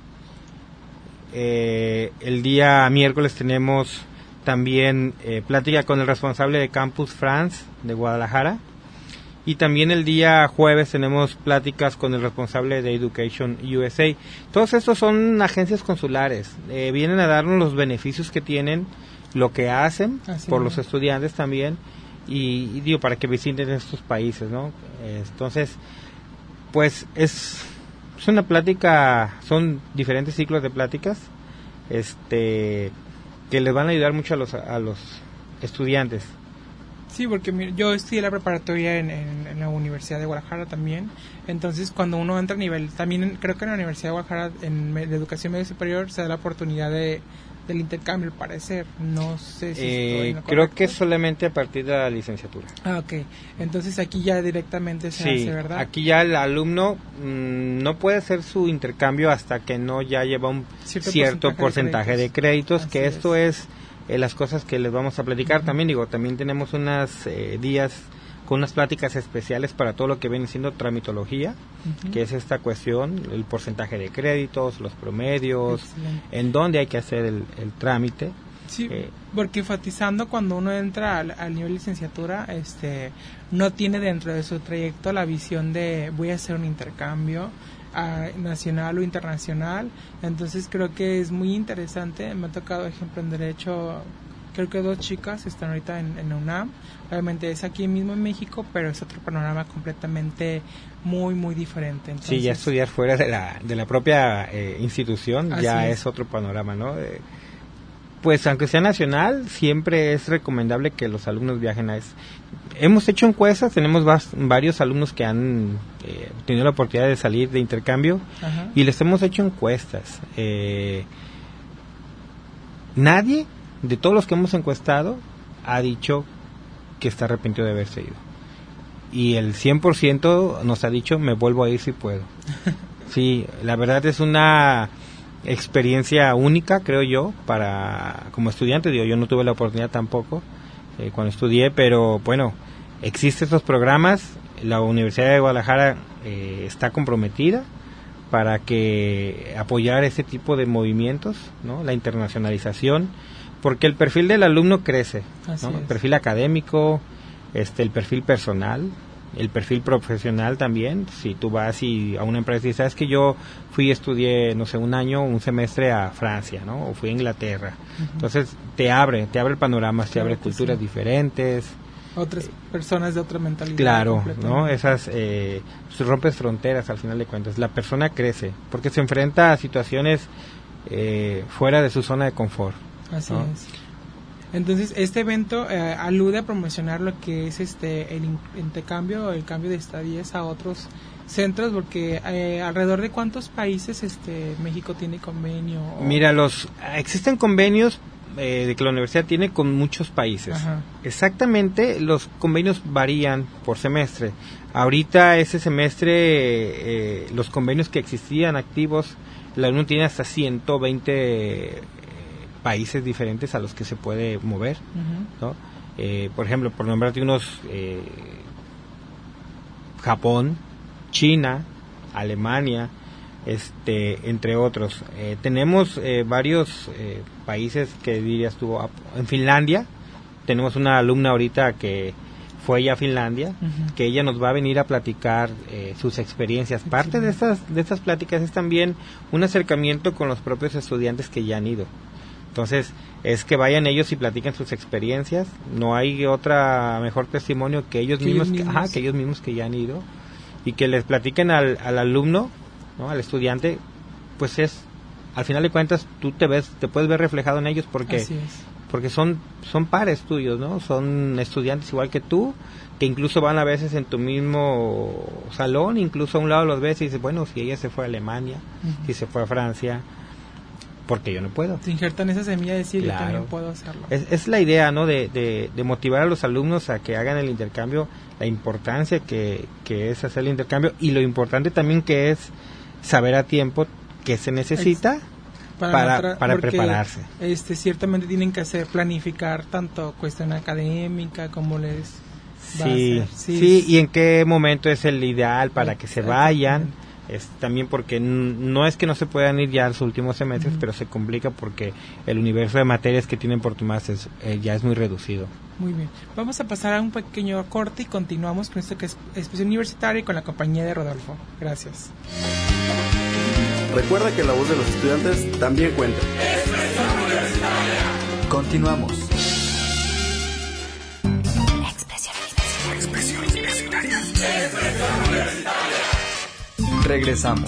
Eh, el día miércoles tenemos también eh, plática con el responsable de Campus France de Guadalajara. Y también el día jueves tenemos pláticas con el responsable de Education U S A. Todos estos son agencias consulares. Eh, vienen a darnos los beneficios que tienen, lo que hacen Así por es. los estudiantes también. Y, y digo, para que visiten estos países, ¿no? Eh, entonces, pues es, es una plática, son diferentes ciclos de pláticas este que les van a ayudar mucho a los, a los estudiantes. Sí, porque mira, yo estudié la preparatoria en, en, en la Universidad de Guadalajara también, entonces cuando uno entra a nivel, también creo que en la Universidad de Guadalajara, en de educación media superior, se da la oportunidad de del intercambio, al parecer, no sé si eh, estoy en lo creo correcto. que es solamente a partir de la licenciatura. Ah, ok, entonces aquí ya directamente se sí, hace, ¿verdad? Aquí ya el alumno mmm, no puede hacer su intercambio hasta que no ya lleva un cierto, cierto porcentaje, porcentaje de créditos, de créditos que esto es, es eh, las cosas que les vamos a platicar. Uh-huh. También digo, también tenemos unas eh, días con unas pláticas especiales para todo lo que viene siendo tramitología, uh-huh. que es esta cuestión, el porcentaje de créditos, los promedios, Excelente. en dónde hay que hacer el, el trámite. Sí, eh, porque enfatizando cuando uno entra al, al nivel licenciatura, este, no tiene dentro de su trayecto la visión de voy a hacer un intercambio uh, nacional o internacional, entonces creo que es muy interesante. Me ha tocado ejemplo en derecho, creo que dos chicas están ahorita en, en la UNAM, obviamente es aquí mismo en México, pero es otro panorama completamente muy muy diferente. Entonces, sí, ya estudiar fuera de la de la propia eh, institución ya es. es otro panorama, ¿no? Eh, pues aunque sea nacional, siempre es recomendable que los alumnos viajen a eso. Hemos hecho encuestas, tenemos vas, varios alumnos que han eh, tenido la oportunidad de salir de intercambio. Ajá. Y les hemos hecho encuestas. Eh, nadie de todos los que hemos encuestado ha dicho que está arrepentido de haberse ido. Y el cien por ciento nos ha dicho, me vuelvo a ir si puedo. Sí, la verdad es una experiencia única, creo yo, para como estudiante. Digo, yo no tuve la oportunidad tampoco eh, cuando estudié, pero bueno, existen estos programas. La Universidad de Guadalajara eh, está comprometida para que apoyar ese tipo de movimientos, ¿no? La internacionalización, porque el perfil del alumno crece, ¿no? El perfil académico, este, el perfil personal, el perfil profesional también. Si tú vas y a una empresa y dices, ¿sabes que yo fui y estudié, no sé, un año, un semestre a Francia, ¿no? O fui a Inglaterra. Uh-huh. Entonces te abre, te abre el panorama, claro, te abre culturas sí. diferentes. Otras eh, personas de otra mentalidad. Claro, ¿no? Esas, eh, rompes fronteras al final de cuentas. La persona crece porque se enfrenta a situaciones eh, fuera de su zona de confort. Así ¿no? es. Entonces, este evento eh, alude a promocionar lo que es este el in- intercambio, el cambio de estadías a otros centros, porque eh, alrededor de cuántos países este México tiene convenio. O... Mira, los existen convenios eh, de que la universidad tiene con muchos países. Ajá. Exactamente, los convenios varían por semestre. Ahorita ese semestre eh, los convenios que existían activos, la U N A M tiene hasta ciento veinte países diferentes a los que se puede mover, uh-huh. ¿no? Eh, por ejemplo, por nombrarte unos, eh, Japón, China, Alemania, este, entre otros. Eh, tenemos eh, varios eh, países que dirías tú, en Finlandia, tenemos una alumna ahorita que fue ya a Finlandia, uh-huh. que ella nos va a venir a platicar eh, sus experiencias. Parte de estas, de estas pláticas es también un acercamiento con los propios estudiantes que ya han ido. Entonces, es que vayan ellos y platiquen sus experiencias. No hay otra mejor testimonio que ellos, que mismos, ellos mismos. Que, ajá, que ellos mismos que ya han ido. y que les platiquen al, al alumno, ¿no? Al estudiante, pues es, al final de cuentas, tú te ves, te puedes ver reflejado en ellos porque, Así es. porque son, son pares tuyos, ¿no? Son estudiantes igual que tú, que incluso van a veces en tu mismo salón, incluso a un lado los ves y dices, bueno, si ella se fue a Alemania, uh-huh. si se fue a Francia, porque yo no puedo. Se injertan esa semilla de decir, claro. yo también puedo hacerlo. Es, es la idea, ¿no? De, de, de motivar a los alumnos a que hagan el intercambio, la importancia que, que es hacer el intercambio y lo importante también que es saber a tiempo qué se necesita para, para, tra- para porque, prepararse. Este, ciertamente tienen que hacer, planificar tanto cuestión académica como les va sí, a hacer. Sí, sí, y en qué momento es el ideal para que se vayan. Es también porque n- no es que no se puedan ir ya a los últimos semestres, uh-huh. pero se complica porque el universo de materias que tienen por tomar es, eh, ya es muy reducido. Muy bien. Vamos a pasar a un pequeño corte y continuamos con esto que es Expresión Universitaria y con la compañía de Rodolfo. Gracias. Recuerda que la voz de los estudiantes también cuenta. Continuamos. Expresión Universitaria. Expresión Universitaria. Expresión Universitaria. Regresamos.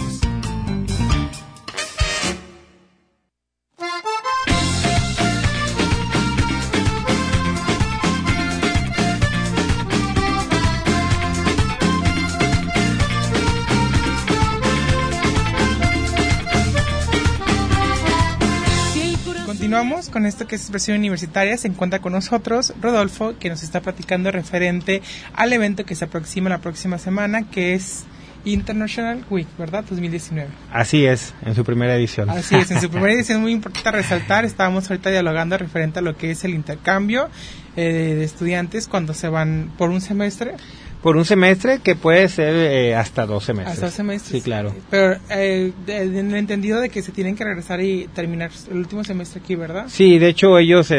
Continuamos con esto que es Expresión Universitaria. Se encuentra con nosotros Rodolfo, que nos está platicando referente al evento que se aproxima la próxima semana, que es International Week, ¿verdad? dos mil diecinueve. Así es, en su primera edición. Así es, en su primera edición, muy importante resaltar, estábamos ahorita dialogando referente a lo que es el intercambio eh, de estudiantes cuando se van por un semestre. Por un semestre que puede ser eh, hasta dos semestres. Hasta dos semestres. Sí, claro. Pero eh, en el entendido de que se tienen que regresar y terminar el último semestre aquí, ¿verdad? Sí, de hecho ellos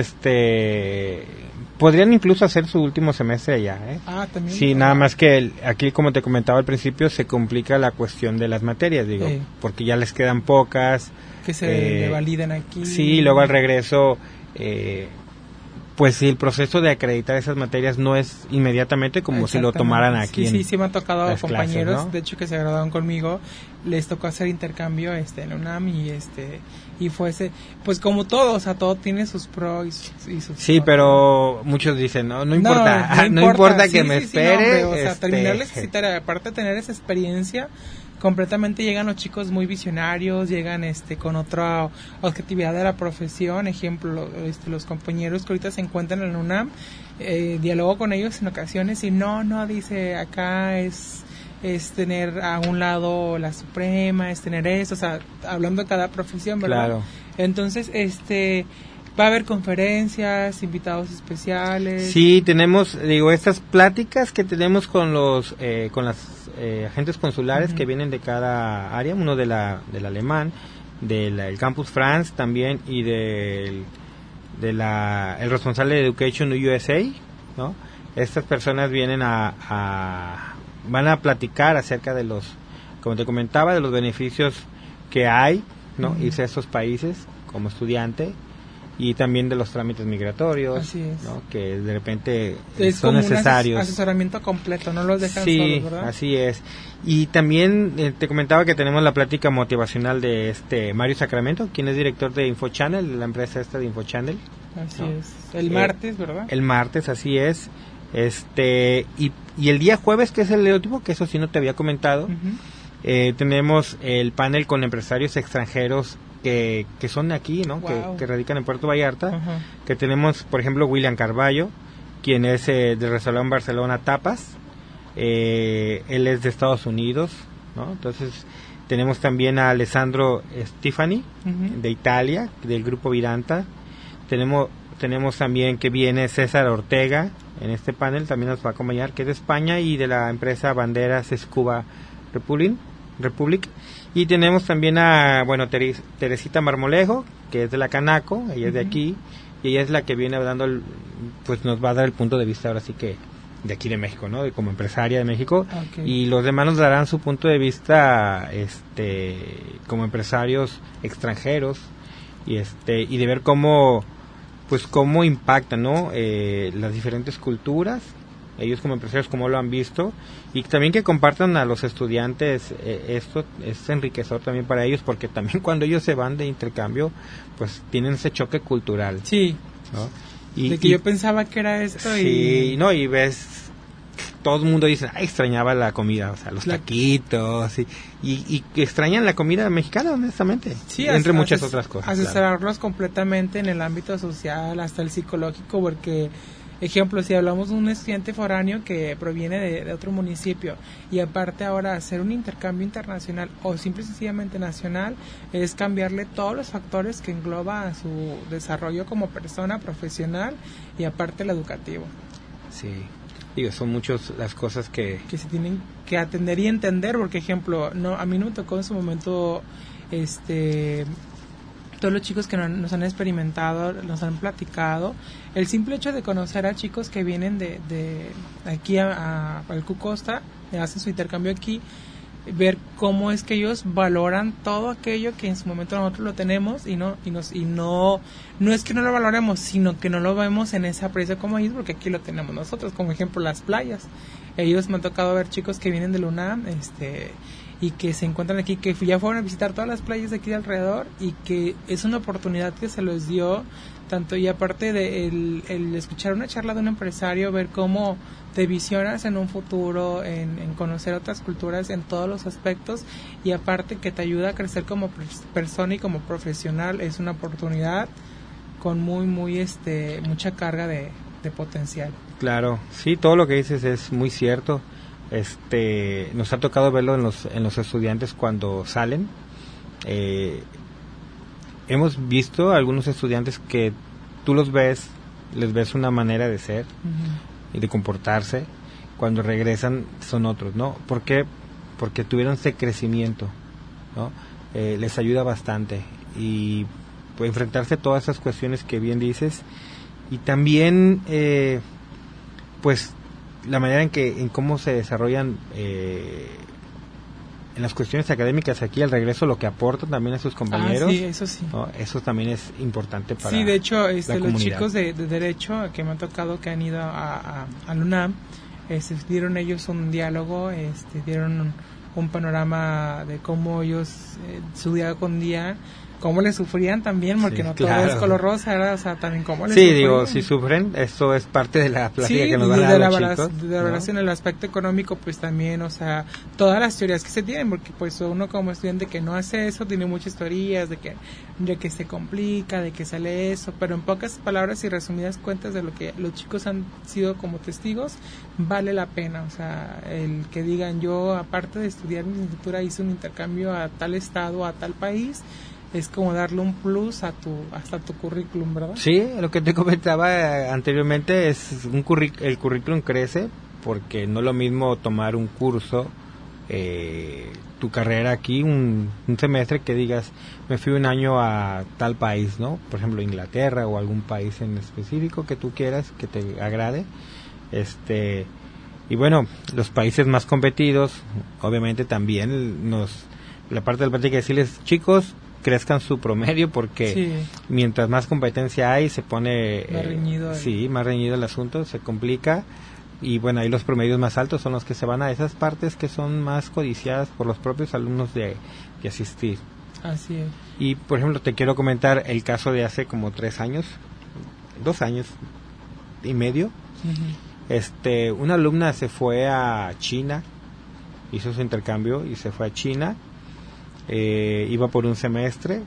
este podrían incluso hacer su último semestre allá, ¿eh? Ah, también. Sí, ah. nada más que el, aquí, como te comentaba al principio, se complica la cuestión de las materias, digo, Sí. porque ya les quedan pocas. Que se eh, validen aquí. Sí, luego al regreso, eh, pues sí, el proceso de acreditar esas materias no es inmediatamente como si lo tomaran aquí. Sí, en sí, sí me han tocado las compañeros, clases, ¿no? de hecho que se graduaron conmigo, les tocó hacer intercambio este en la UNAM y este y fue ese, pues como todo, o sea, todo tiene sus pros y sus, y sus Sí, contras. pero muchos dicen, no, no importa, no, no importa que sí, me sí, espere. Sí, no, hombre, o sea, este... terminar la secretaria, aparte de tener esa experiencia, completamente llegan los chicos muy visionarios, llegan este con otra objetividad de la profesión, ejemplo, este, los compañeros que ahorita se encuentran en la UNAM, eh, dialogo con ellos en ocasiones y no, no, dice, acá es es tener a un lado la Suprema, es tener eso, o sea, hablando de cada profesión, ¿verdad? Claro. Entonces, este, va a haber conferencias, invitados especiales. Sí, tenemos, digo, estas pláticas que tenemos con los, eh, con las eh, agentes consulares uh-huh. que vienen de cada área, uno de la, del alemán, del el Campus France también y del, de la, el responsable de Education U S A, ¿no? Estas personas vienen a, a van a platicar acerca de los, como te comentaba, de los beneficios que hay, ¿no? Uh-huh. Irse a estos países como estudiante y también de los trámites migratorios. Así es. ¿No? Que de repente es son como necesarios. Un asesoramiento completo, no los dejan sí, solos, ¿verdad? Así es. Y también eh, te comentaba que tenemos la plática motivacional de este Mario Sacramento, quien es director de InfoChannel, la empresa esta de InfoChannel. Así ¿no? es. El martes, eh, ¿verdad? El martes, así es. Este y, y el día jueves, que es el último, que eso sí no te había comentado, uh-huh. eh, tenemos el panel con empresarios extranjeros que, que son aquí, ¿no? Wow. Que, que radican en Puerto Vallarta. Uh-huh. Que tenemos, por ejemplo, William Carballo, quien es eh, del restaurante Barcelona Tapas. Eh, él es de Estados Unidos, ¿no? Entonces tenemos también a Alessandro Stefani, uh-huh. de Italia, del grupo Viranta. Tenemos tenemos también que viene César Ortega en este panel, también nos va a acompañar, que es de España y de la empresa Banderas Scuba Republic. Republic. Y tenemos también a, bueno, Teres, Teresita Marmolejo, que es de la Canaco, ella uh-huh. es de aquí, y ella es la que viene dando, el, pues nos va a dar el punto de vista ahora sí que de aquí de México, ¿no? De como empresaria de México, okay. Y los demás nos darán su punto de vista, este, como empresarios extranjeros, y este, y de ver cómo, pues cómo impactan, ¿no? Eh, las diferentes culturas ellos como empresarios cómo lo han visto, y también que compartan a los estudiantes. Eh, esto es enriquecedor también para ellos, porque también cuando ellos se van de intercambio, pues tienen ese choque cultural. Sí. ¿No? Y, de que y, yo pensaba que era esto. Sí, y no, y ves, todo el mundo dice, ay, extrañaba la comida, o sea, los la... taquitos, y, y, y extrañan la comida mexicana, honestamente, sí, entre as, muchas as, otras cosas. Asesorarlos claro. completamente en el ámbito social, hasta el psicológico, porque, ejemplo, si hablamos de un estudiante foráneo que proviene de, de otro municipio, y aparte ahora hacer un intercambio internacional, o simple y sencillamente nacional, es cambiarle todos los factores que engloba a su desarrollo como persona profesional, y aparte el educativo. Sí. Digo, son muchas las cosas que... que se tienen que atender y entender, porque ejemplo, no a mí no me tocó en su momento, este, todos los chicos que no, nos han experimentado, nos han platicado, el simple hecho de conocer a chicos que vienen de, de aquí a, a, al Cucosta, hacen su intercambio aquí, ver cómo es que ellos valoran todo aquello que en su momento nosotros lo tenemos y no y nos y no no es que no lo valoremos, sino que no lo vemos en ese aprecio como ellos, porque aquí lo tenemos nosotros, como ejemplo las playas. Ellos me han tocado ver chicos que vienen de la UNAM, este y que se encuentran aquí, que ya fueron a visitar todas las playas de aquí de alrededor, y que es una oportunidad que se les dio tanto, y aparte de el, el escuchar una charla de un empresario, ver cómo te visionas en un futuro, en, en conocer otras culturas en todos los aspectos, y aparte que te ayuda a crecer como persona y como profesional, es una oportunidad con muy, muy, este, mucha carga de, de potencial. Claro, sí, todo lo que dices es muy cierto. Este, nos ha tocado verlo en los, en los estudiantes cuando salen. Eh, hemos visto algunos estudiantes que tú los ves, les ves una manera de ser, uh-huh, y de comportarse. Cuando regresan son otros, ¿no? ¿Por qué? Porque tuvieron ese crecimiento, ¿no? Eh, les ayuda bastante, y pues enfrentarse a todas esas cuestiones que bien dices, y también eh, pues la manera en que en cómo se desarrollan eh, en las cuestiones académicas aquí al regreso, lo que aportan también a sus compañeros. Ah, sí, eso sí. ¿No? Eso también es importante para sí, de hecho, este, la los comunidad. chicos de, de Derecho que me han tocado, que han ido a, a, a la UNAM, este, dieron ellos un diálogo, este, dieron un, un panorama de cómo ellos, eh, su día con día, cómo le sufrían también, porque sí, no claro. todo es color rosa, ¿verdad? O sea, también cómo les sí, sufrían. digo, si sufren, eso es parte de la plática sí, que nos van a de dar la los chicos. De la verdad, ¿no? En el aspecto económico, pues también, o sea, todas las teorías que se tienen, porque pues uno como estudiante que no hace eso, tiene muchas teorías de que, de que se complica, de que sale eso, pero en pocas palabras y resumidas cuentas de lo que los chicos han sido como testigos, vale la pena, o sea, el que digan, yo aparte de estudiar mi licenciatura hice un intercambio a tal estado, a tal país, es como darle un plus a tu hasta tu currículum, ¿verdad? Sí, lo que te comentaba anteriormente es un curríc- el currículum crece, porque no es lo mismo tomar un curso, eh, tu carrera aquí, un, un semestre que digas, me fui un año a tal país, ¿no? Por ejemplo, Inglaterra o algún país en específico que tú quieras, que te agrade. Este, y bueno, los países más competidos, obviamente también nos, la parte del parte que decirles, chicos, crezcan su promedio, porque sí, mientras más competencia hay se pone más reñido, eh, sí, más reñido el asunto, se complica, y bueno, ahí los promedios más altos son los que se van a esas partes que son más codiciadas por los propios alumnos de, de asistir. Así es. Y por ejemplo te quiero comentar el caso de hace como tres años, dos años y medio. Uh-huh. Este, una alumna se fue a China, hizo su intercambio y se fue a China. Eh, iba por un semestre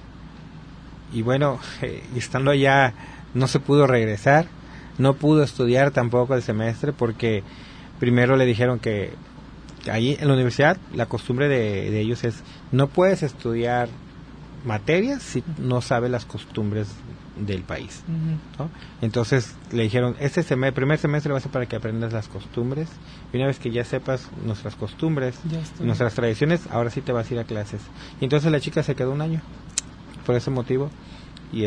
y bueno, eh, estando allá no se pudo regresar, no pudo estudiar tampoco el semestre, porque primero le dijeron que ahí en la universidad la costumbre de, de ellos es, no puedes estudiar materias si no sabes las costumbres del país, uh-huh, ¿no? Entonces le dijeron, este sem- primer semestre va a ser para que aprendas las costumbres, y una vez que ya sepas nuestras costumbres, nuestras tradiciones, ahora sí te vas a ir a clases. Y entonces la chica se quedó un año por ese motivo, y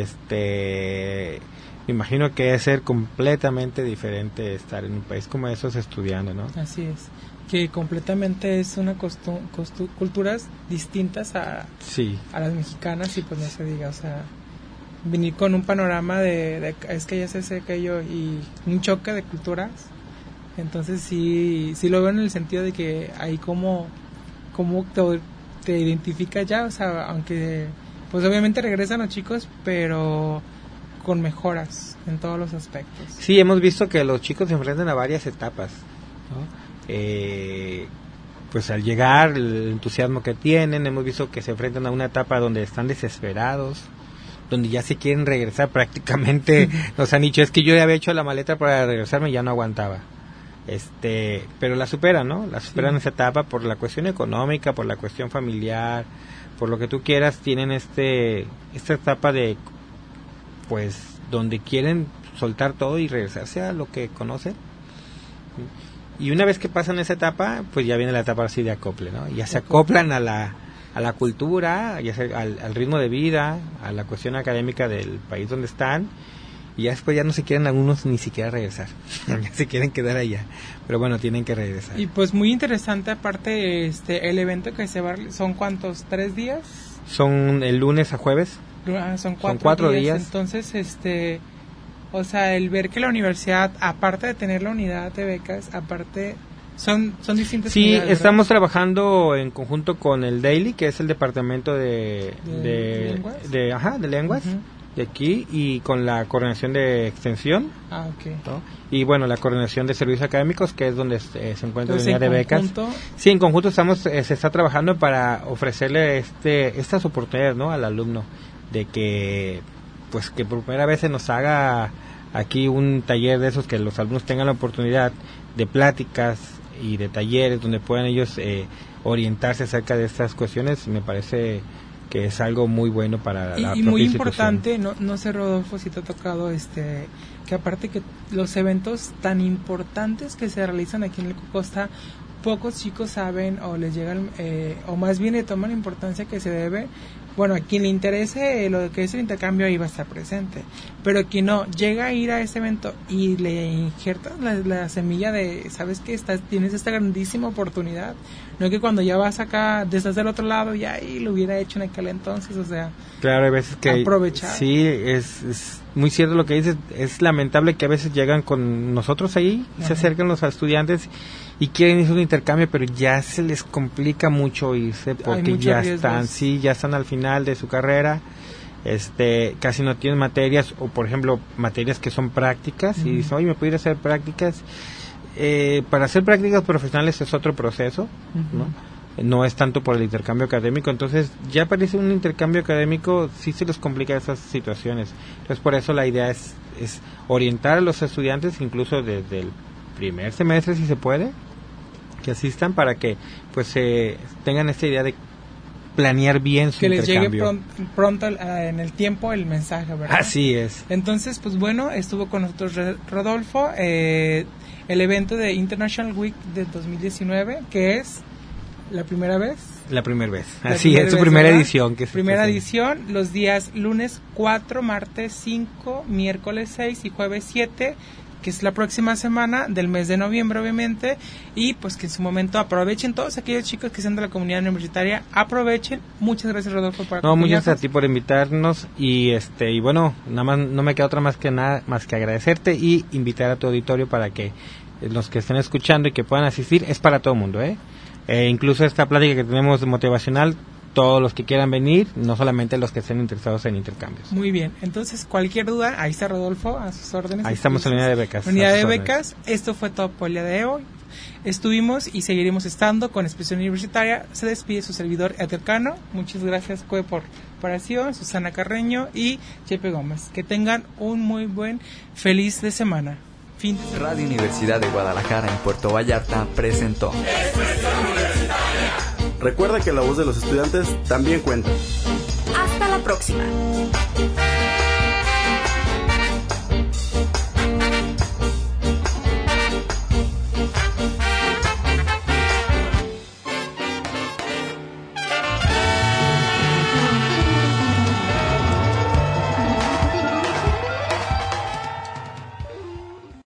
este me imagino que es ser completamente diferente estar en un país como esos estudiando, ¿no? Así es, que completamente es una costu- costu- culturas distintas a, sí, a las mexicanas, y pues no se diga, o sea, venir con un panorama de, de es que ya se hace aquello, y un choque de culturas Entonces sí, sí lo veo en el sentido de que ahí como, como te, te identifica ya, o sea, aunque pues obviamente regresan los chicos, pero con mejoras en todos los aspectos. Sí, hemos visto que los chicos se enfrentan a varias etapas, ¿no? Eh, pues al llegar, el entusiasmo que tienen, hemos visto que se enfrentan a una etapa donde están desesperados, donde ya se quieren regresar prácticamente. Nos han dicho, es que yo ya había hecho la maleta para regresarme y ya no aguantaba. Este, pero la superan, ¿no? La superan sí. Esa etapa por la cuestión económica, por la cuestión familiar, por lo que tú quieras, tienen este esta etapa de, pues, donde quieren soltar todo y regresarse a lo que conocen. Y una vez que pasan esa etapa, pues ya viene la etapa así de acople, ¿no? Ya se acoplan a la a la cultura, ya sea, al, al ritmo de vida, a la cuestión académica del país donde están, y ya después ya no se quieren algunos ni siquiera regresar, ya se quieren quedar allá, pero bueno, tienen que regresar. Y pues muy interesante aparte este el evento que se va, ¿son cuántos? ¿Tres días? Son el lunes a jueves. Ah, son cuatro, son cuatro días, días. Entonces, este, o sea, el ver que la universidad, aparte de tener la unidad de becas, aparte... Son, son distintas. Sí, unidades, estamos ¿verdad? Trabajando en conjunto con el Daily, que es el departamento de de, de, lenguas? de ajá, de lenguas uh-huh. de aquí, y con la coordinación de extensión. Ah, okay. ¿no? Y bueno, la coordinación de servicios académicos, que es donde eh, se encuentra Entonces, la unidad de becas. Conjunto... Sí, en conjunto estamos eh, se está trabajando para ofrecerle este estas oportunidades, ¿no? Al alumno, de que pues que por primera vez se nos haga aquí un taller de esos, que los alumnos tengan la oportunidad de pláticas y de talleres donde puedan ellos eh, orientarse acerca de estas cuestiones. Me parece que es algo muy bueno para y, la y propia muy institución. importante, no, no sé Rodolfo si te ha tocado este que aparte que los eventos tan importantes que se realizan aquí en el Cocosta, pocos chicos saben o les llegan eh, o más bien le toman la importancia que se debe. Bueno, a quien le interese lo que es el intercambio ahí va a estar presente, pero quien no llega a ir a ese evento y le injertas la, la semilla de, sabes que estás, tienes esta grandísima oportunidad, no que cuando ya vas acá, estás del otro lado, ya y lo hubiera hecho en aquel entonces, o sea, claro, hay veces que aprovechar. Sí, es, es muy cierto lo que dices, es lamentable que a veces llegan con nosotros ahí, ajá, se acercan los estudiantes y quieren hacer un intercambio, pero ya se les complica mucho irse porque ya riesgos. están, sí, ya están al final de su carrera, este, casi no tienen materias, o por ejemplo, materias que son prácticas, uh-huh. y dicen, oye, ¿me puedo ir a hacer prácticas? Eh, para hacer prácticas profesionales es otro proceso, uh-huh. ¿no? No es tanto por el intercambio académico, entonces ya parece un intercambio académico, sí se les complica esas situaciones. Entonces por eso la idea es, es orientar a los estudiantes, incluso desde el primer semestre si se puede, que asistan para que pues eh, tengan esta idea de planear bien su que les intercambio. llegue pronto, pronto uh, en el tiempo el mensaje, ¿verdad? Así es. Entonces, pues bueno, estuvo con nosotros Rodolfo, eh, el evento de International Week de dos mil diecinueve, que es la primera vez. La primera vez. Así es, su primera ¿verdad? edición. Que primera edición, los días lunes cuatro, martes cinco, miércoles seis y jueves siete, que es la próxima semana del mes de noviembre, obviamente, y pues que en su momento aprovechen todos aquellos chicos que sean de la comunidad universitaria, aprovechen. Muchas gracias, Rodolfo, por acompañarnos. No, muchas gracias a ti por invitarnos, y este y bueno, nada más no me queda otra más que nada más que agradecerte y invitar a tu auditorio para que los que estén escuchando y que puedan asistir, es para todo el mundo, ¿eh? Eh, incluso esta plática que tenemos motivacional, todos los que quieran venir, no solamente los que estén interesados en intercambios. Muy bien, entonces cualquier duda, ahí está Rodolfo, a sus órdenes. Ahí estamos en la unidad de becas. Unidad de becas, esto fue todo por el día de hoy. Estuvimos y seguiremos estando con Expresión Universitaria. Se despide su servidor Edgar Cano. Muchas gracias, Cue, por preparación, Susana Carreño y Chepe Gómez. Que tengan un muy buen, feliz de semana. Fin de semana. Radio Universidad de Guadalajara en Puerto Vallarta presentó Recuerda que la voz de los estudiantes también cuenta. Hasta la próxima.